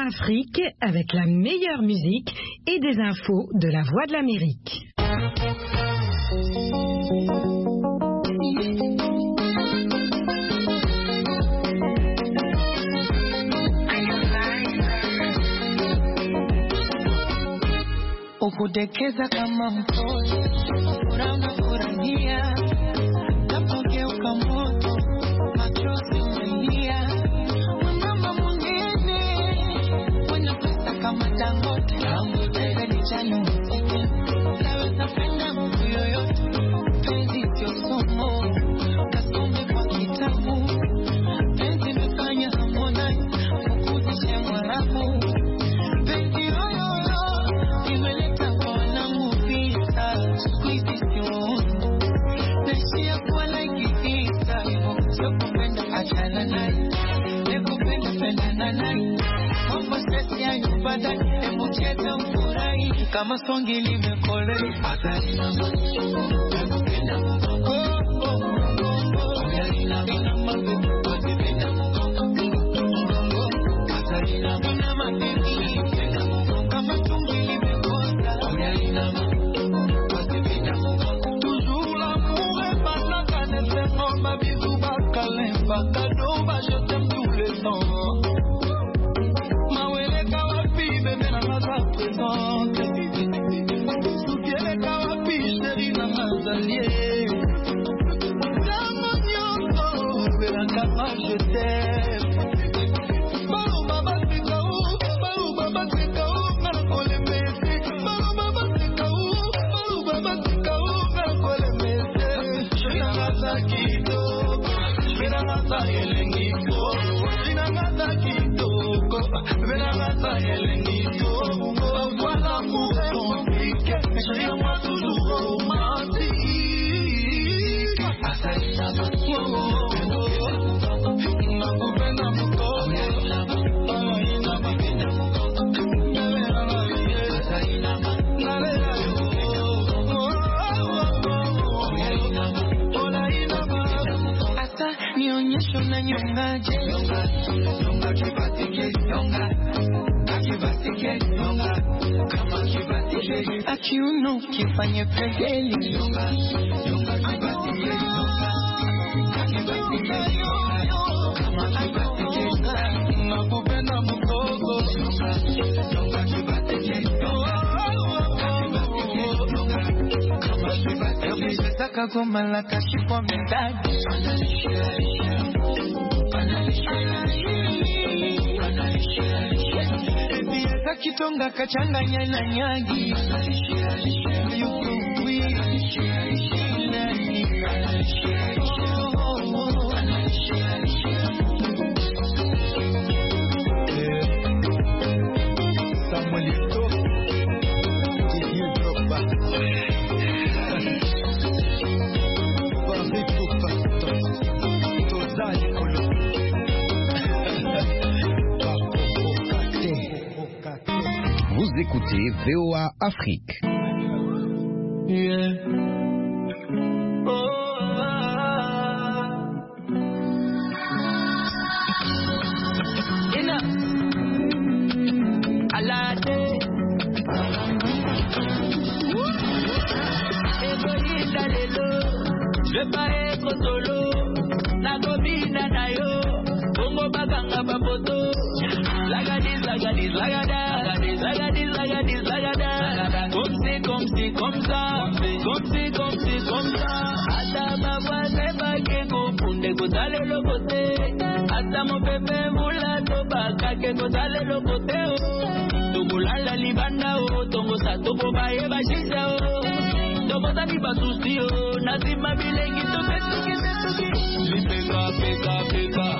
VOA Afrique avec la meilleure musique et des infos de la Voix de l'Amérique. Ukudekeza kama mtoto, unafurahia, napogeuka moto, machozi umelia. Mama mwingine, mwenye pesa kama Dangote, Dangote ni chani mziki. Naweza penda mtu yoyote, penzi sio somo, kasome kwa kitabu. Penzi mefanya Harmonize, kukuzisha Mwarabu. Penzi kama songi limekole atalina nakupenda atalina na mambo watipenda atalina na mapenzi kama songi limekosa atalina watipenda toujours l'amour est pas la canne c'est mon ma bisou bakalemba cadeau ba je t'aime tous les temps mawele kawapi bébé na maza présente je t'aime. Balou baba sikao, nakole mese. Balou baba sikao, nakole mese. Shinagaza kitoko, shinagaza elengiko. Shinagaza kitoko, shinagaza elengiko. Voilà l'amour est compliqué, mais chérie moi toujours romantique. Asalina, nionyesho na nyongaje nyonga kibatike nyonga kibatike nyonga kama kibatike akiuno kifanye pegeli nyonga kibatike nyonga kibatike kama kibatike nakupenda mkogo nyonga kibatike kama kibatike nataka goma la kashifwa mendani Biasa kitonga kachanganya na nyagi Vous écoutez VOA Afrique. Yeah. Je vais pas être solo, na gobina na yo, bongo baganga bapoto, lagadis, lagadis, lagada, lagadis, lagadis, lagada, comme c'est, comme c'est, comme ça, comme c'est, comme c'est, comme ça. Ata baba seba keko punde kutale lokote, ata mo pepe mula toba kake kutale lokote o, tubulala libanda o, tongo sa tobo baye bashisa o. Tomota ni basustio, nazima bilengi toke toke toke. Lipeka peka peka,